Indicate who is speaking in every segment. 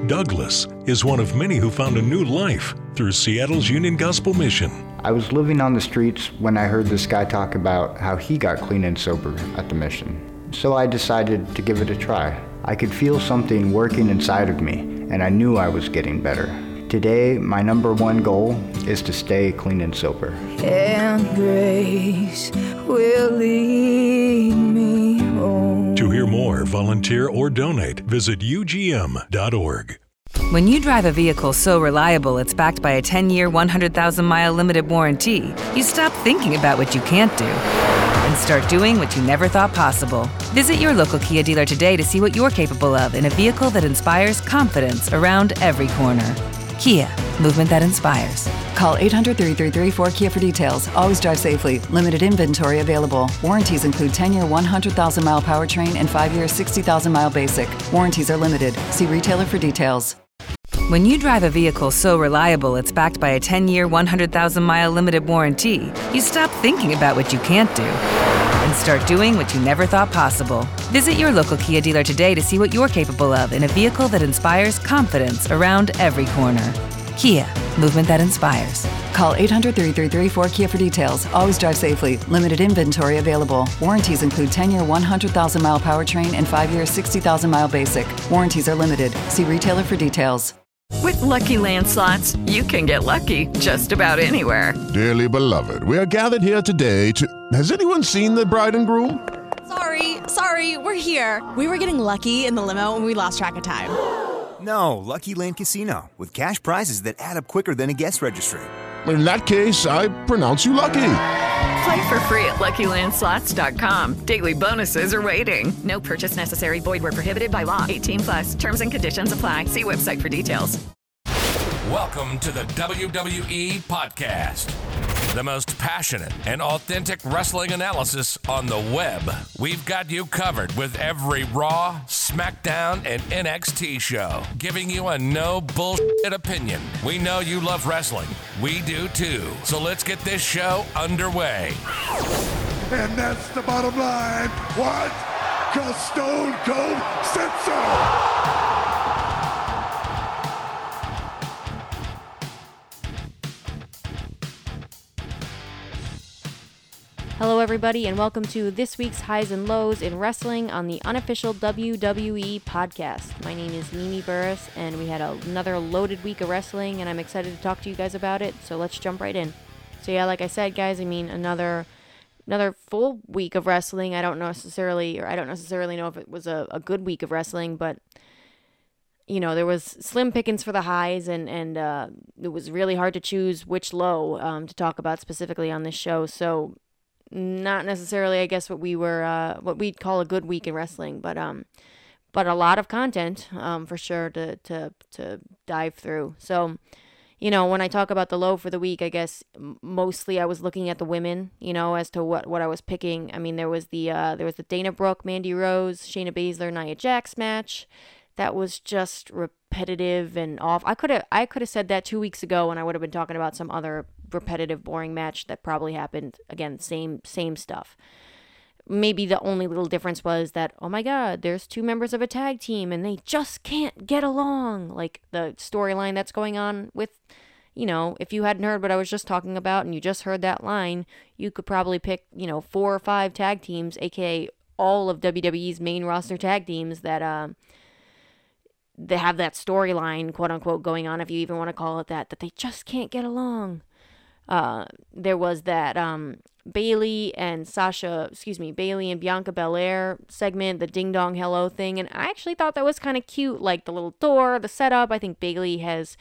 Speaker 1: Douglas is one of many who found a new life through Seattle's Union Gospel Mission.
Speaker 2: I was living on the streets when I heard this guy talk about how he got clean and sober at the mission. So I decided to give it a try. I could feel something working inside of me, and I knew I was getting better. Today, my number one goal is to stay clean and sober.
Speaker 3: And grace will lead me home.
Speaker 1: To hear more, volunteer, or donate, visit ugm.org.
Speaker 4: When you drive a vehicle so reliable it's backed by a 10-year, 100,000-mile limited warranty, you stop thinking about what you can't do and start doing what you never thought possible. Visit your local Kia dealer today to see what you're capable of in a vehicle that inspires confidence around every corner. Kia, movement that inspires.
Speaker 5: Call 800-333-4KIA for details. Always drive safely. Limited inventory available. Warranties include 10-year 100,000-mile powertrain and 5-year 60,000-mile basic. Warranties are limited. See retailer for details.
Speaker 4: When you drive a vehicle so reliable it's backed by a 10-year, 100,000-mile limited warranty, you stop thinking about what you can't do and start doing what you never thought possible. Visit your local Kia dealer today to see what you're capable of in a vehicle that inspires confidence around every corner. Kia, movement that inspires.
Speaker 5: Call 800-333-4KIA for details. Always drive safely. Limited inventory available. Warranties include 10-year 100,000-mile powertrain and 5-year 60,000-mile basic. Warranties are limited. See retailer for details.
Speaker 6: With Lucky Land Slots, you can get lucky just about anywhere.
Speaker 7: Dearly beloved, we are gathered here today to... Has anyone seen the bride and groom?
Speaker 8: Sorry, we're here. We were getting lucky in the limo and we lost track of time.
Speaker 9: No, Lucky Land Casino, with cash prizes that add up quicker than a guest registry.
Speaker 7: In that case, I pronounce you lucky.
Speaker 6: Play for free at LuckyLandSlots.com. Daily bonuses are waiting. No purchase necessary. Void where prohibited by law. 18+. Terms and conditions apply. See website for details.
Speaker 10: Welcome to the WWE Podcast. The most passionate and authentic wrestling analysis on the web. We've got you covered with every Raw, SmackDown, and NXT show, giving you a no bullshit opinion. We know you love wrestling. We do too. So let's get this show underway.
Speaker 11: And that's the bottom line. What? 'Cause Stone Cold said so.
Speaker 12: Hello everybody and welcome to this week's Highs and Lows in Wrestling on the unofficial WWE podcast. My name is Mimi Burris and we had another loaded week of wrestling and I'm excited to talk to you guys about it, so let's jump right in. So yeah, like I said guys, I mean another full week of wrestling. I don't necessarily know if it was a good week of wrestling, but you know, there was slim pickings for the highs and it was really hard to choose which low to talk about specifically on this show, so not necessarily, I guess, what we'd call a good week in wrestling, but a lot of content, for sure to dive through. So, you know, when I talk about the low for the week, I guess mostly I was looking at the women, you know, as to what I was picking. I mean, there was the Dana Brooke, Mandy Rose, Shayna Baszler, Nia Jax match. That was just repetitive and off. I could have said that 2 weeks ago and I would have been talking about some other repetitive, boring match that probably happened. Again, same stuff. Maybe the only little difference was that, oh my God, there's two members of a tag team and they just can't get along. Like the storyline that's going on with, you know, if you hadn't heard what I was just talking about and you just heard that line, you could probably pick, you know, 4 or 5 tag teams, aka all of WWE's main roster tag teams that they have that storyline, quote unquote, going on, if you even want to call it that they just can't get along. There was that Bayley and Bianca Belair segment, the Ding Dong Hello thing, and I actually thought that was kind of cute, like the little door, the setup. I think Bayley has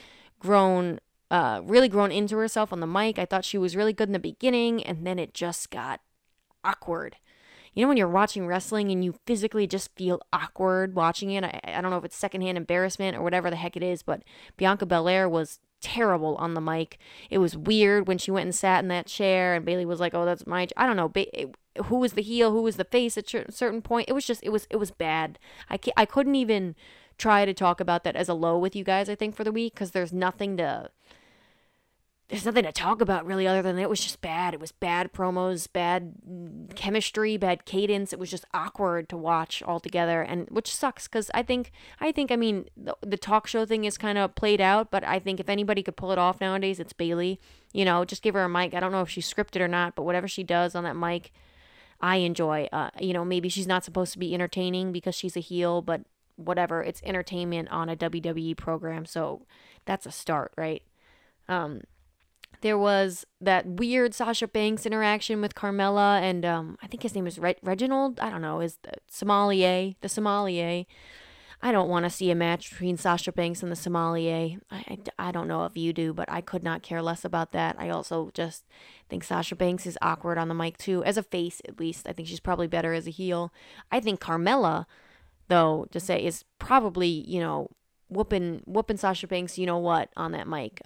Speaker 12: really grown into herself on the mic. I thought she was really good in the beginning, and then it just got awkward. You know when you're watching wrestling and you physically just feel awkward watching it? I don't know if it's secondhand embarrassment or whatever the heck it is, but Bianca Belair was terrible on the mic. It was weird when she went and sat in that chair and Bayley was like, oh, that's my... I don't know. Who was the heel? Who was the face at a certain point? It was bad. I couldn't even try to talk about that as a low with you guys, I think, for the week, because there's nothing to... there's nothing to talk about really other than it was just bad. It was bad promos, bad chemistry, bad cadence. It was just awkward to watch altogether, and which sucks because I think I mean the talk show thing is kind of played out, but I think if anybody could pull it off nowadays, it's Bayley. Just give her a mic. I don't know if she's scripted or not, but whatever she does on that mic, I enjoy. Maybe she's not supposed to be entertaining because she's a heel, but whatever, it's entertainment on a WWE program, so that's a start, right? There was that weird Sasha Banks interaction with Carmella and I think his name is Reginald. I don't know, is the sommelier. I don't want to see a match between Sasha Banks and the sommelier. I don't know if you do, but I could not care less about that. I also just think Sasha Banks is awkward on the mic too, as a face at least. I think she's probably better as a heel. I think Carmella, though, to say, is probably, whooping Sasha Banks, on that mic.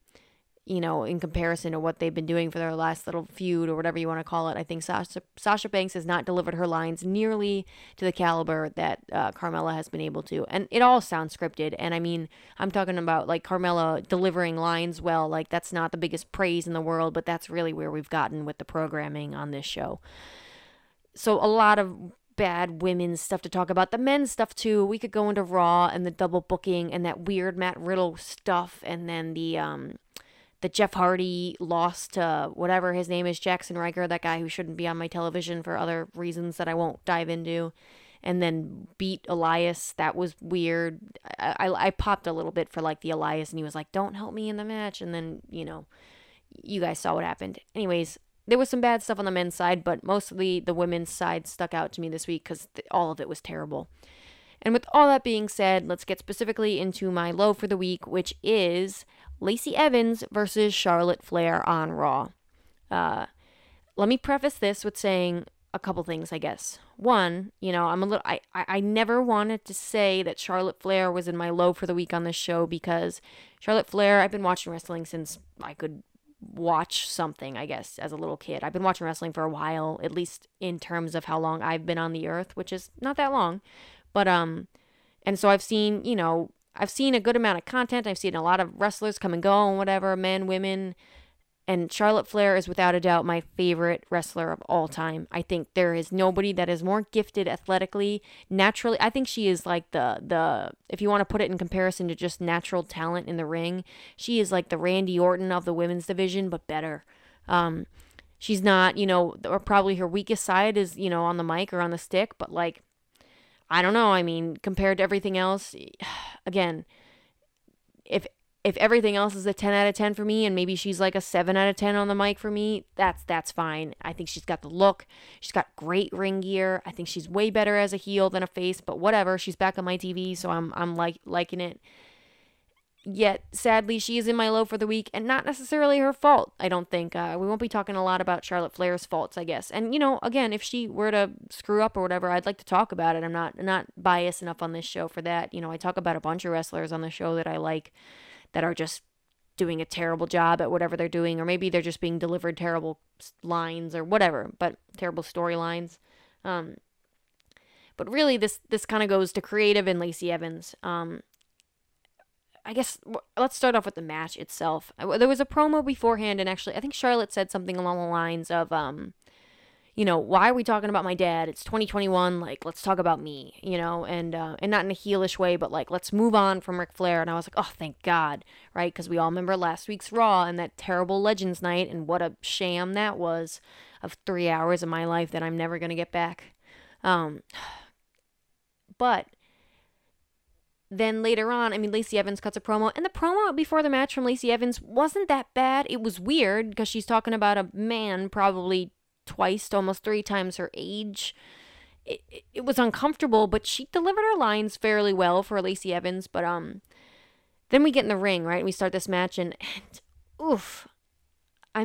Speaker 12: In comparison to what they've been doing for their last little feud or whatever you want to call it. I think Sasha Banks has not delivered her lines nearly to the caliber that Carmella has been able to. And it all sounds scripted. And I mean, I'm talking about like Carmella delivering lines well. Like that's not the biggest praise in the world, but that's really where we've gotten with the programming on this show. So a lot of bad women's stuff to talk about. The men's stuff too. We could go into Raw and the double booking and that weird Matt Riddle stuff, and then the Jeff Hardy lost to whatever his name is, Jackson Ryker, that guy who shouldn't be on my television for other reasons that I won't dive into, and then beat Elias. That was weird. I popped a little bit for like the Elias, and he was like, don't help me in the match, and then you guys saw what happened. Anyways, there was some bad stuff on the men's side, but mostly the women's side stuck out to me this week because all of it was terrible. And with all that being said, let's get specifically into my low for the week, which is Lacey Evans versus Charlotte Flair on Raw. Let me preface this with saying a couple things, I guess. One, I never wanted to say that Charlotte Flair was in my low for the week on this show because Charlotte Flair, I've been watching wrestling since I could watch something, I guess, as a little kid. I've been watching wrestling for a while, at least in terms of how long I've been on the earth, which is not that long. But, and so I've seen a good amount of content. I've seen a lot of wrestlers come and go and whatever, men, women. And Charlotte Flair is without a doubt my favorite wrestler of all time. I think there is nobody that is more gifted athletically, naturally. I think she is like the if you want to put it in comparison to just natural talent in the ring, she is like the Randy Orton of the women's division, but better. She's not, or probably her weakest side is, on the mic or on the stick, but like, I don't know. I mean, compared to everything else, again, if everything else is a 10 out of 10 for me and maybe she's like a 7 out of 10 on the mic for me, that's fine. I think she's got the look. She's got great ring gear. I think she's way better as a heel than a face, but whatever. She's back on my TV, so I'm liking it. Yet, sadly, she is in my low for the week, and not necessarily her fault, I don't think. We won't be talking a lot about Charlotte Flair's faults, I guess. And, again, if she were to screw up or whatever, I'd like to talk about it. I'm not biased enough on this show for that. I talk about a bunch of wrestlers on the show that I like that are just doing a terrible job at whatever they're doing, or maybe they're just being delivered terrible lines or whatever, but terrible storylines. But really, this kind of goes to creative and Lacey Evans. I guess let's start off with the match itself. There was a promo beforehand, and actually, I think Charlotte said something along the lines of, why are we talking about my dad? It's 2021. Like, let's talk about me, and not in a heelish way, but like, let's move on from Ric Flair. And I was like, oh, thank God, right? Because we all remember last week's Raw and that terrible Legends night, and what a sham that was of 3 hours of my life that I'm never gonna get back. But then later on, Lacey Evans cuts a promo, and the promo before the match from Lacey Evans wasn't that bad. It was weird because she's talking about a man probably twice to almost 3 times her age. It was uncomfortable, but she delivered her lines fairly well for Lacey Evans. But then we get in the ring, right? We start this match, and oof. I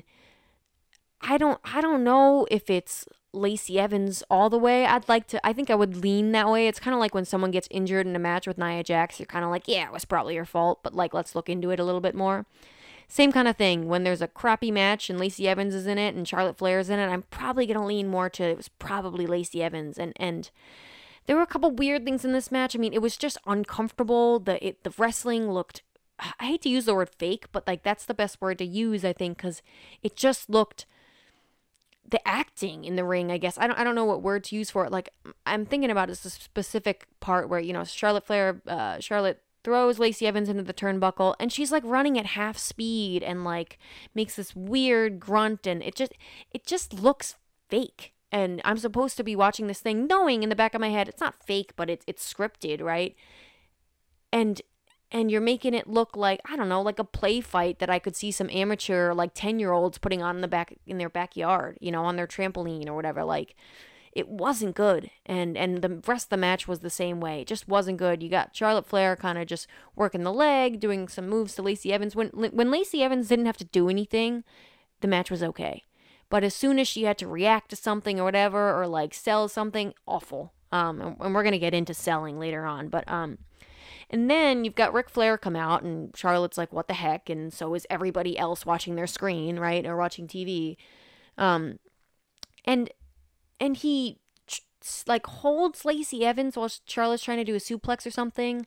Speaker 12: don't know if it's Lacey Evans all the way. I think I would lean that way. It's kind of like when someone gets injured in a match with Nia Jax, you're kind of like, yeah, it was probably your fault, but like, let's look into it a little bit more. Same kind of thing. When there's a crappy match and Lacey Evans is in it and Charlotte Flair's in it, I'm probably going to lean more to it was probably Lacey Evans. And there were a couple weird things in this match. It was just uncomfortable. The wrestling looked I hate to use the word fake, but like that's the best word to use, I think, because it just looked, the acting in the ring, I guess. I don't know what word to use for it. Like, I'm thinking about is the specific part where, you know, Charlotte throws Lacey Evans into the turnbuckle, and she's like running at half speed and like makes this weird grunt, and it just looks fake. And I'm supposed to be watching this thing knowing in the back of my head it's not fake, but it's scripted, right? And you're making it look like, I don't know, like a play fight that I could see some amateur, like 10-year-olds putting on in their backyard, you know, on their trampoline or whatever. Like, it wasn't good. And the rest of the match was the same way. It just wasn't good. You got Charlotte Flair kind of just working the leg, doing some moves to Lacey Evans. When Lacey Evans didn't have to do anything, the match was okay. But as soon as she had to react to something or whatever, or like sell something, awful. And we're going to get into selling later on. But, and then you've got Ric Flair come out, and Charlotte's like, what the heck? And so is everybody else watching their screen, right? Or watching TV. And he like holds Lacey Evans while Charlotte's trying to do a suplex or something.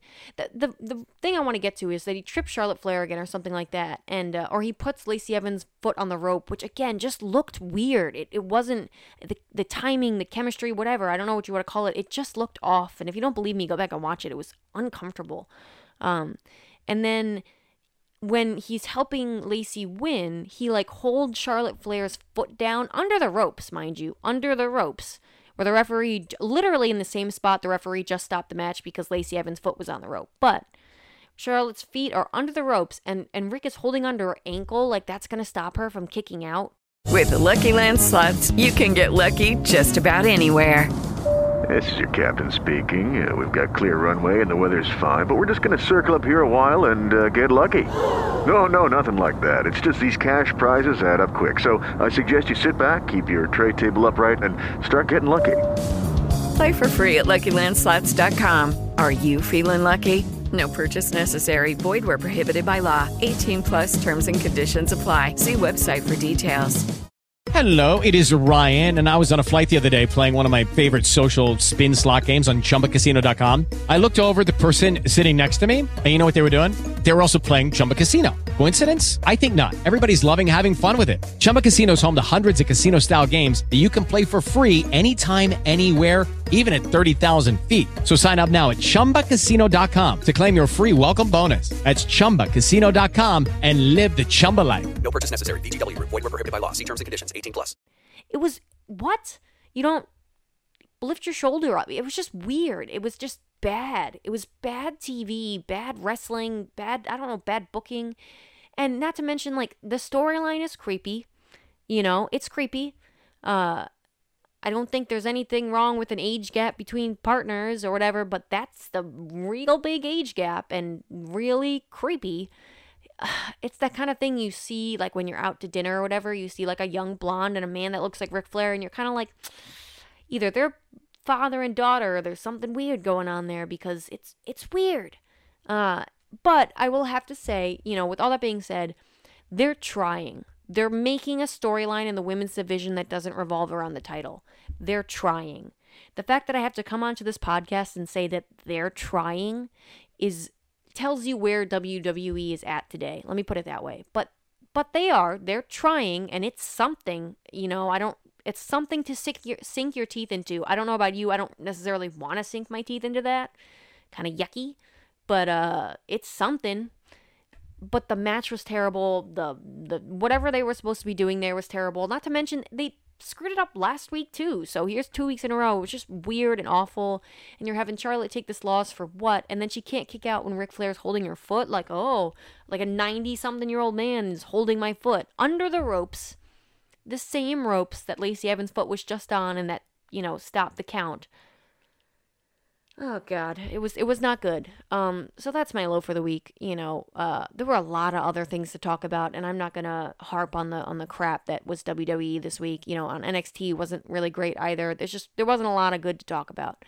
Speaker 12: The thing I want to get to is that he trips Charlotte Flair again or something like that. And, or he puts Lacey Evans' foot on the rope, which again, just looked weird. It wasn't the timing, the chemistry, whatever. I don't know what you want to call it. It just looked off. And if you don't believe me, go back and watch it. It was uncomfortable. And then when he's helping Lacey win, he like holds Charlotte Flair's foot down under the ropes, mind you, under the ropes, where the referee, literally in the same spot, the referee just stopped the match because Lacey Evans' foot was on the rope. But Charlotte's feet are under the ropes, and Rick is holding onto her ankle, like that's going to stop her from kicking out.
Speaker 6: With the Lucky Land Slots, you can get lucky just about anywhere.
Speaker 13: This is your captain speaking. We've got clear runway and the weather's fine, but we're just going to circle up here a while and get lucky. No, nothing like that. It's just these cash prizes add up quick. So I suggest you sit back, keep your tray table upright, and start getting lucky.
Speaker 6: Play for free at LuckyLandSlots.com. Are you feeling lucky? No purchase necessary. Void where prohibited by law. 18+ terms and conditions apply. See website for details.
Speaker 14: Hello, it is Ryan, and I was on a flight the other day playing one of my favorite social spin slot games on ChumbaCasino.com. I looked over at the person sitting next to me, and you know what they were doing? They were also playing Chumba Casino. Coincidence? I think not. Everybody's loving having fun with it. Chumba Casino is home to hundreds of casino-style games that you can play for free anytime, anywhere, even at 30,000 feet. So sign up now at ChumbaCasino.com to claim your free welcome bonus. That's ChumbaCasino.com and live the Chumba life.
Speaker 15: No purchase necessary. VGW. Void where prohibited by law. See terms and conditions. 18+.
Speaker 12: It was, what? You don't lift your shoulder up. It was just weird. It was just bad. It was bad TV, bad wrestling, bad booking. And not to mention, like, the storyline is creepy. You know, it's creepy. I don't think there's anything wrong with an age gap between partners or whatever, but that's the real big age gap and really creepy. It's that kind of thing you see, like, when you're out to dinner or whatever, you see, like, a young blonde and a man that looks like Ric Flair, and you're kind of like, either they're father and daughter, or there's something weird going on there, because it's weird. But I will have to say, you know, with all that being said, they're trying. They're making a storyline in the women's division that doesn't revolve around the title. They're trying. The fact that I have to come onto this podcast and say that they're trying tells you where WWE is at today. Let me put it that way. But they're trying, and it's something, you know, it's something to sink your teeth into. I don't know about you. I don't necessarily want to sink my teeth into that. Kind of yucky. But it's something. But the match was terrible. The whatever they were supposed to be doing there was terrible. Not to mention, they screwed it up last week too. So here's 2 weeks in a row. It was just weird and awful. And you're having Charlotte take this loss for what? And then she can't kick out when Ric Flair's holding her foot. Like, oh, like a 90-something-year-old man is holding my foot under the ropes. The same ropes that Lacey Evans' foot was just on and that, you know, stopped the count. Oh God, it was not good. So that's my low for the week. You know, there were a lot of other things to talk about, and I'm not gonna harp on the crap that was WWE this week. You know, on NXT wasn't really great either. There wasn't a lot of good to talk about.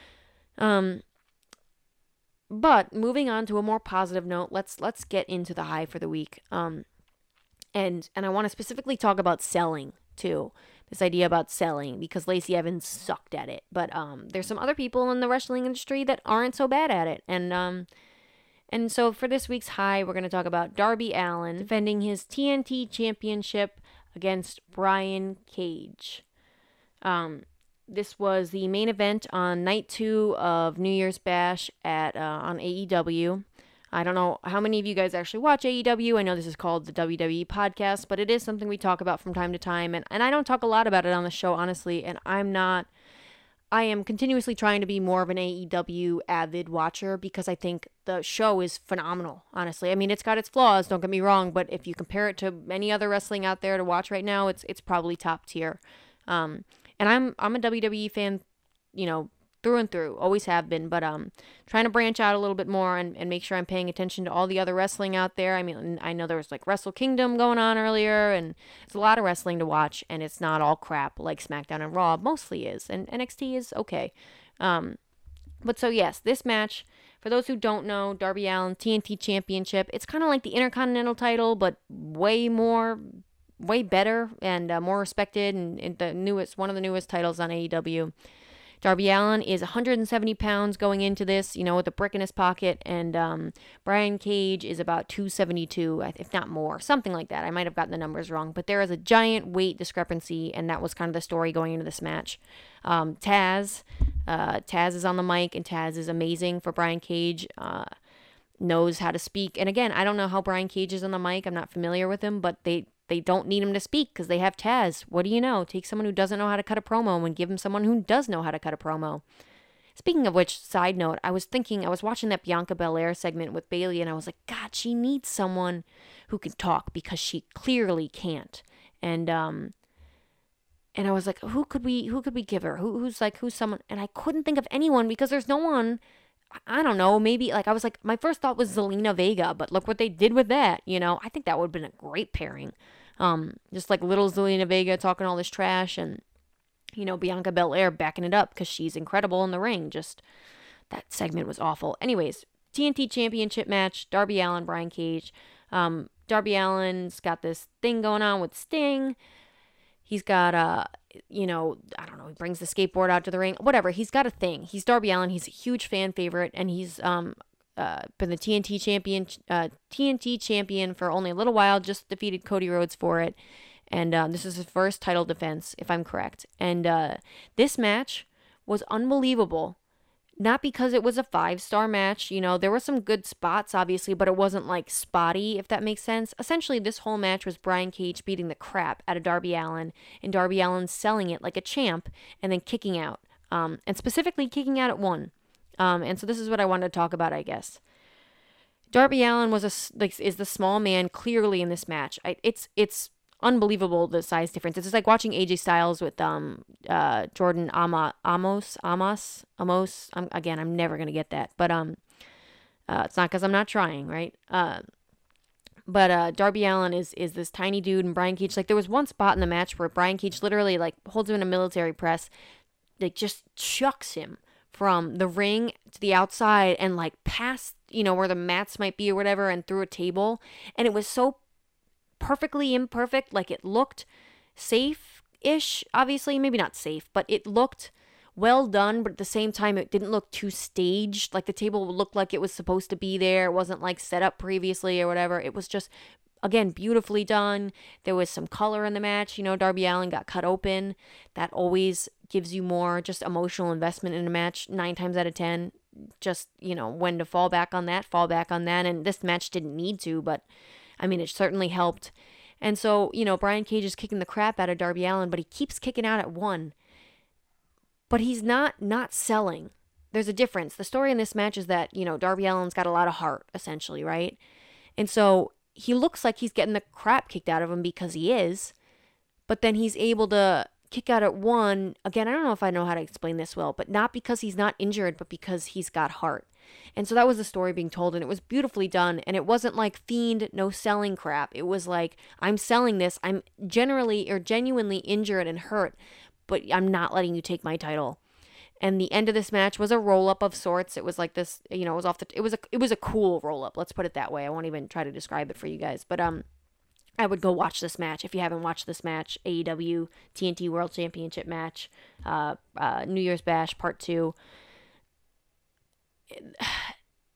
Speaker 12: But moving on to a more positive note, let's get into the high for the week. And I want to specifically talk about selling too. This idea about selling, because Lacey Evans sucked at it. But there's some other people in the wrestling industry that aren't so bad at it. And And so for this week's high, we're going to talk about Darby Allin defending his TNT Championship against Brian Cage. This was the main event on night 2 of New Year's Bash on AEW. I don't know how many of you guys actually watch AEW. I know this is called the WWE podcast, but it is something we talk about from time to time. And I don't talk a lot about it on the show, honestly. And I am continuously trying to be more of an AEW avid watcher because I think the show is phenomenal, honestly. I mean, it's got its flaws, don't get me wrong, but if you compare it to any other wrestling out there to watch right now, it's probably top tier. And I'm a WWE fan, through and through, always have been, but trying to branch out a little bit more and make sure I'm paying attention to all the other wrestling out there. I mean, I know there was like Wrestle Kingdom going on earlier, and it's a lot of wrestling to watch, and it's not all crap like SmackDown and Raw mostly is, and NXT is okay. But so yes, this match, for those who don't know, Darby Allin TNT Championship, it's kind of like the Intercontinental title, but way better and more respected, and one of the newest titles on AEW. Darby Allin is 170 pounds going into this, with a brick in his pocket, and Brian Cage is about 272, if not more, something like that. I might have gotten the numbers wrong, but there is a giant weight discrepancy, and that was kind of the story going into this match. Taz is on the mic, and Taz is amazing for Brian Cage, knows how to speak. And again, I don't know how Brian Cage is on the mic. I'm not familiar with him, but they don't need him to speak because they have Taz. What do you know? Take someone who doesn't know how to cut a promo and give him someone who does know how to cut a promo. Speaking of which, side note, I was watching that Bianca Belair segment with Bayley, and I was like, God, she needs someone who can talk because she clearly can't. And I was like, who could we give her? Who's someone? And I couldn't think of anyone because there's no one. I don't know, maybe, I was like, my first thought was Zelina Vega, but look what they did with that, I think that would have been a great pairing. Just like little Zelina Vega talking all this trash, and, Bianca Belair backing it up because she's incredible in the ring. Just, that segment was awful. Anyways, TNT Championship match, Darby Allin, Brian Cage. Darby Allin's got this thing going on with Sting. He's got, I don't know, he brings the skateboard out to the ring. Whatever, he's got a thing. He's Darby Allin. He's a huge fan favorite, and he's been the TNT champion for only a little while, just defeated Cody Rhodes for it. And this is his first title defense, if I'm correct. And this match was unbelievable. Not because it was a 5-star match, there were some good spots, obviously, but it wasn't spotty, if that makes sense. Essentially, this whole match was Brian Cage beating the crap out of Darby Allin, and Darby Allin selling it like a champ, and then kicking out, and specifically kicking out at 1. And so this is what I wanted to talk about, I guess. Darby Allin is the small man clearly in this match. It's unbelievable, the size difference. It's just like watching AJ Styles with Jordan Amos. I'm never gonna get that, but it's not because I'm not trying, right? But Darby Allin is this tiny dude, and Brian Cage, there was one spot in the match where Brian Cage literally holds him in a military press, just chucks him from the ring to the outside and past where the mats might be or whatever, and through a table, and it was so perfectly imperfect. It looked safe-ish, obviously, maybe not safe, but it looked well done, but at the same time it didn't look too staged. The table looked like it was supposed to be there. It wasn't set up previously or whatever. It was just, again, beautifully done. There was some color in the match. Darby Allin got cut open. That always gives you more just emotional investment in a match 9 times out of 10. Just, when to fall back on that. And this match didn't need to, but I mean, it certainly helped. And so, Brian Cage is kicking the crap out of Darby Allin, but he keeps kicking out at 1. But he's not selling. There's a difference. The story in this match is that, Darby Allin's got a lot of heart, essentially, right? And so he looks like he's getting the crap kicked out of him because he is, but then he's able to kick out at 1. Again, I don't know if I know how to explain this well, but not because he's not injured, but because he's got heart. And so that was the story being told, and it was beautifully done, and it wasn't Fiend, no selling crap. It was I'm selling this, I'm genuinely injured and hurt, but I'm not letting you take my title. And the end of this match was a roll-up of sorts. It was this, it was it was a cool roll-up, let's put it that way. I won't even try to describe it for you guys, but I would go watch this match if you haven't watched this match. AEW TNT World Championship match, New Year's Bash Part 2.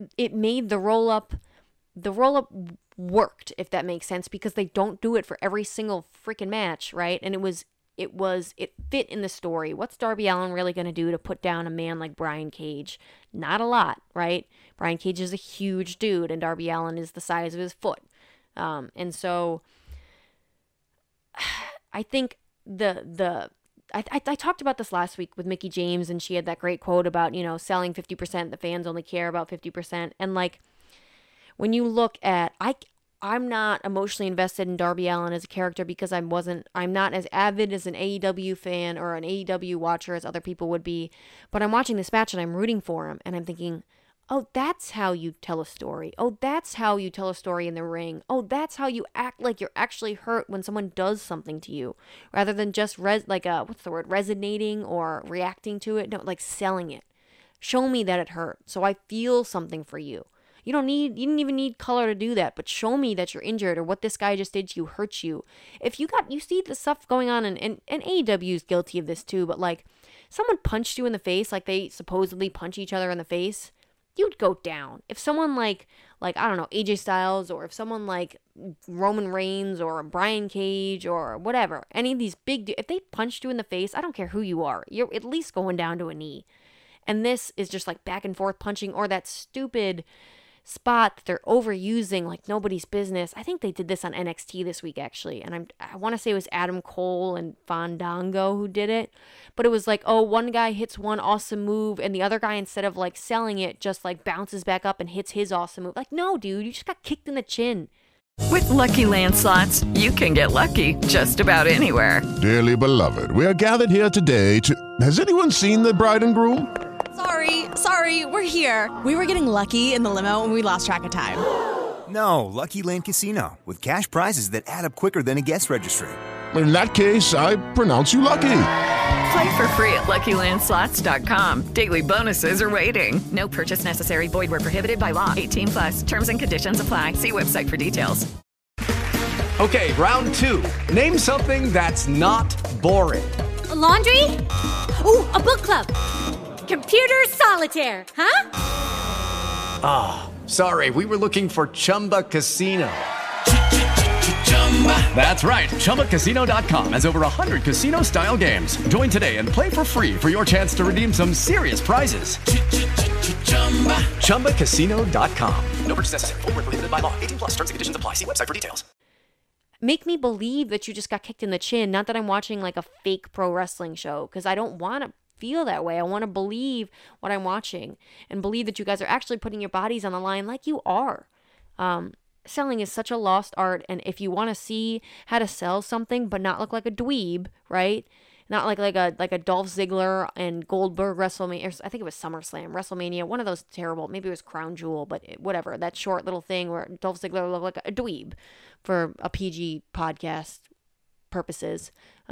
Speaker 12: it made the roll up worked, if that makes sense, because they don't do it for every single freaking match, right? And it fit in the story. What's Darby Allin really going to do to put down a man like Brian Cage? Not a lot, right? Brian Cage is a huge dude, and Darby Allin is the size of his foot. And so I think I talked about this last week with Mickie James, and she had that great quote about, selling 50%, the fans only care about 50%. And like, when you look at, I'm not emotionally invested in Darby Allin as a character because I'm not as avid as an AEW fan or an AEW watcher as other people would be, but I'm watching this match and I'm rooting for him, and I'm thinking, oh, that's how you tell a story. Oh, that's how you tell a story in the ring. Oh, that's how you act like you're actually hurt when someone does something to you, rather than just resonating or reacting to it. No, like selling it. Show me that it hurt, so I feel something for you. You didn't even need color to do that, but show me that you're injured or what this guy just did to you hurts you. If you see the stuff going on, and AEW is guilty of this too, but like, someone punched you in the face, like they supposedly punch each other in the face, you'd go down. If someone like I don't know, AJ Styles, or if someone like Roman Reigns or Brian Cage or whatever, any of these if they punched you in the face, I don't care who you are, you're at least going down to a knee. And this is just like back and forth punching, or that stupid spot that they're overusing like nobody's business. I think they did this on NXT this week, actually, and I want to say it was Adam Cole and Fandango who did it, but it was like, oh, one guy hits one awesome move and the other guy, instead of like selling it, just like bounces back up and hits his awesome move. Like, no, dude, you just got kicked in the chin.
Speaker 6: With Lucky Land Slots, you can get lucky just about anywhere.
Speaker 7: Dearly beloved, we are gathered here today to... Has anyone seen the bride and groom?
Speaker 8: Sorry, we're here. We were getting lucky in the limo and we lost track of time.
Speaker 9: No, Lucky Land Casino, with cash prizes that add up quicker than a guest registry.
Speaker 7: In that case, I pronounce you lucky.
Speaker 6: Play for free at LuckyLandSlots.com. Daily bonuses are waiting. No purchase necessary. Void where prohibited by law. 18+. Terms and conditions apply. See website for details.
Speaker 16: Okay, round two. Name something that's not boring.
Speaker 17: A laundry? Ooh, a book club. Computer solitaire, huh?
Speaker 16: Ah, sorry, we were looking for Chumba Casino. That's right, ChumbaCasino.com has over 100 casino-style games. Join today and play for free for your chance to redeem some serious prizes. ChumbaCasino.com. No purchase necessary. Void where prohibited by law. 18+. Terms and conditions apply. See website for details.
Speaker 12: Make me believe that you just got kicked in the chin, not that I'm watching like a fake pro wrestling show, because I don't want to feel that way. I want to believe what I'm watching and believe that you guys are actually putting your bodies on the line like you are. Selling is such a lost art, and if you want to see how to sell something but not look like a dweeb, right? Not like a Dolph Ziggler and Goldberg WrestleMania, I think it was SummerSlam, WrestleMania, one of those terrible, maybe it was Crown Jewel, but whatever, that short little thing where Dolph Ziggler looked like a dweeb for a PG podcast purposes.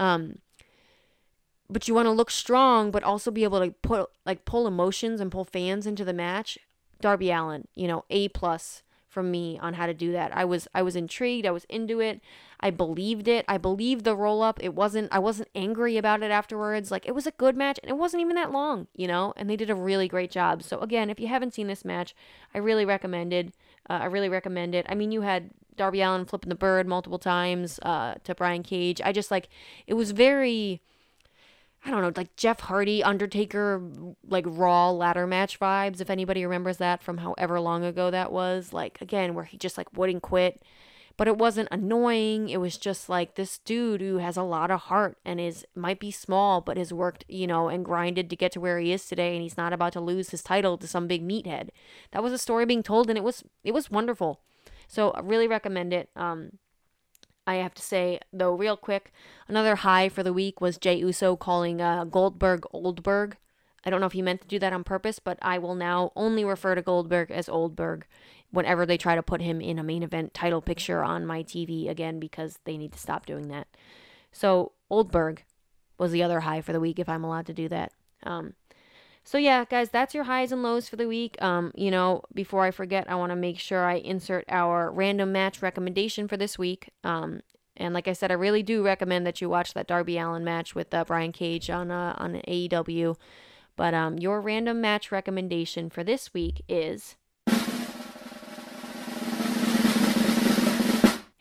Speaker 12: But you want to look strong, but also be able to pull emotions and pull fans into the match. Darby Allin, A+ from me on how to do that. I was intrigued. I was into it. I believed it. I believed the roll up. I wasn't angry about it afterwards. Like, it was a good match, and it wasn't even that long, and they did a really great job. So again, if you haven't seen this match, I really recommend it. I mean, you had Darby Allin flipping the bird multiple times to Brian Cage. It was very, I don't know, like Jeff Hardy, Undertaker, like Raw ladder match vibes, if anybody remembers that from however long ago that was. Like, again, where he just like wouldn't quit. But it wasn't annoying. It was just like this dude who has a lot of heart and might be small, but has worked, and grinded to get to where he is today, and he's not about to lose his title to some big meathead. That was a story being told, and it was wonderful. So I really recommend it. I have to say, though, real quick, another high for the week was Jey Uso calling Goldberg Oldberg. I don't know if he meant to do that on purpose, but I will now only refer to Goldberg as Oldberg whenever they try to put him in a main event title picture on my TV again, because they need to stop doing that. So Oldberg was the other high for the week, if I'm allowed to do that. So yeah, guys, that's your highs and lows for the week. Before I forget, I want to make sure I insert our random match recommendation for this week. And like I said, I really do recommend that you watch that Darby Allin match with Brian Cage on AEW. But your random match recommendation for this week is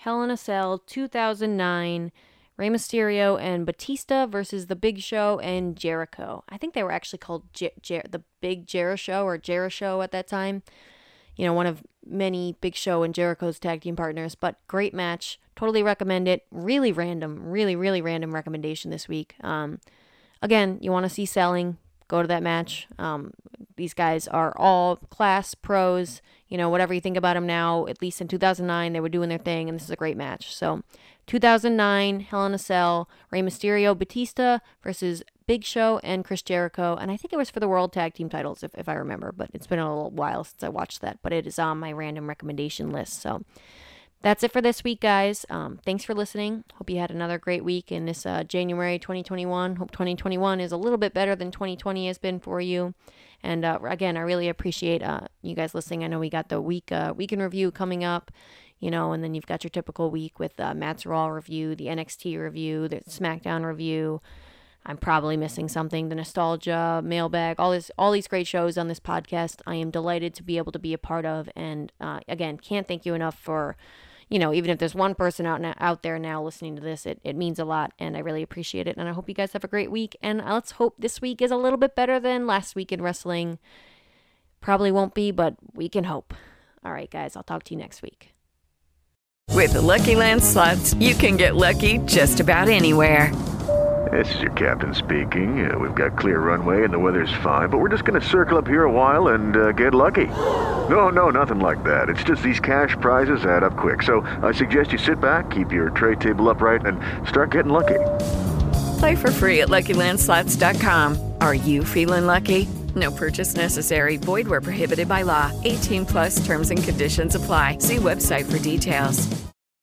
Speaker 12: Hell in a Cell 2009, Rey Mysterio and Batista versus The Big Show and Jericho. I think they were actually called The Big Jericho or Jericho at that time. You know, one of many Big Show and Jericho's tag team partners, but great match. Totally recommend it. Really random recommendation this week. Again, you want to see selling, go to that match. These guys are all class pros. You know, whatever you think about them now, at least in 2009, they were doing their thing, and this is a great match. So, 2009, Hell in a Cell, Rey Mysterio, Batista versus Big Show and Chris Jericho. And I think it was for the World Tag Team titles, if I remember. But it's been a little while since I watched that. But it is on my random recommendation list. So, that's it for this week, guys. Thanks for listening. Hope you had another great week in this January 2021. Hope 2021 is a little bit better than 2020 has been for you. And again, I really appreciate you guys listening. I know we got the week in review coming up, you know, and then you've got your typical week with Matt's Raw review, the NXT review, the SmackDown review. I'm probably missing something, the Nostalgia, Mailbag, all these great shows on this podcast. I am delighted to be able to be a part of. And again, can't thank you enough for, you know, even if there's one person out there now listening to this, it means a lot, and I really appreciate it. And I hope you guys have a great week. And let's hope this week is a little bit better than last week in wrestling. Probably won't be, but we can hope. All right, guys, I'll talk to you next week.
Speaker 6: With the Lucky Land Slots, you can get lucky just about anywhere.
Speaker 13: This is your captain speaking. We've got clear runway and the weather's fine, but we're just going to circle up here a while and get lucky. No, nothing like that. It's just these cash prizes add up quick. So I suggest you sit back, keep your tray table upright, and start getting lucky.
Speaker 6: Play for free at LuckyLandSlots.com. Are you feeling lucky? No purchase necessary. Void where prohibited by law. 18+ terms and conditions apply. See website for details.